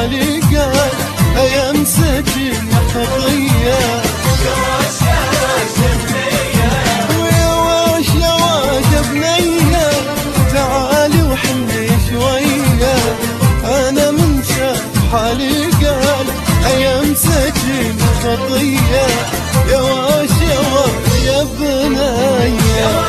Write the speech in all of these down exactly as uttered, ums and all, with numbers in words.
بحالي قال يا مسكين يا خطية يا واش يا واش يا بنية ويا واش يا واش يا بنية تعالي وحني شوية أنا من شاف حالي قال يا مسكين يا خطية يا واش يا واش يا بنية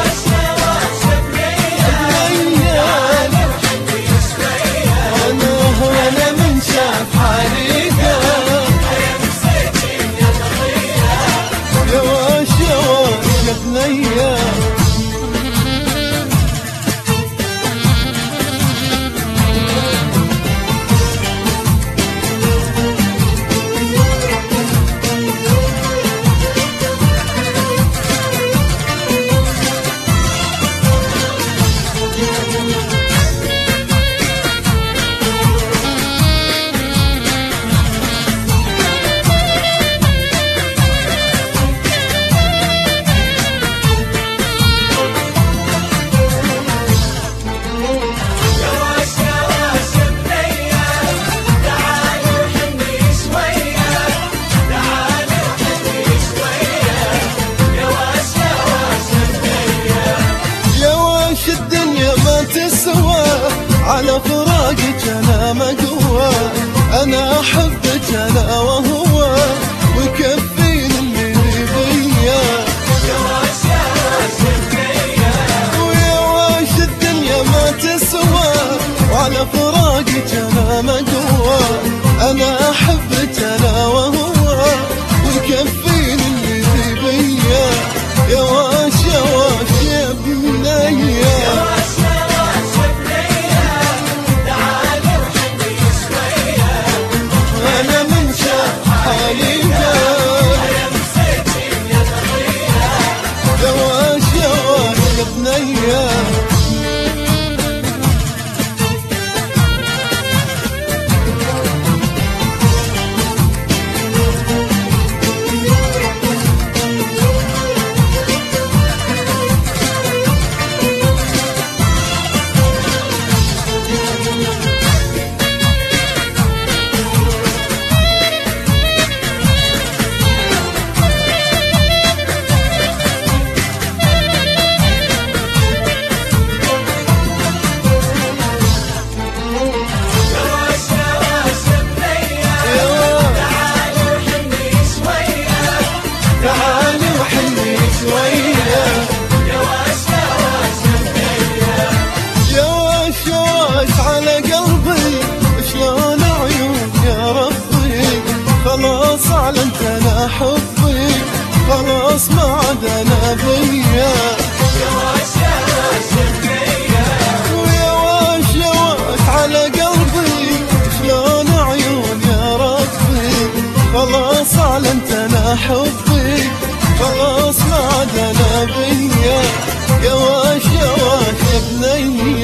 على فراقك أنا مقوى أنا أحبك أنا وهو وكفين اللي بيا يا واش يا واش الدنيا ويا واش الدنيا ما تسوى وعلى فراقك أنا مقوى أنا أحبك أنا وهو وكفين اللي بيا يا واش يا واش يا بنية خلاص علمت انا حبي خلاص ما عاد انا بيا يا واش يا واش الدنيا ويا واش يا واش على قلبي شلون عيون يا ربي خلاص علمت انا حبي خلاص ما عاد انا بيا يا واش يا واش يا بنية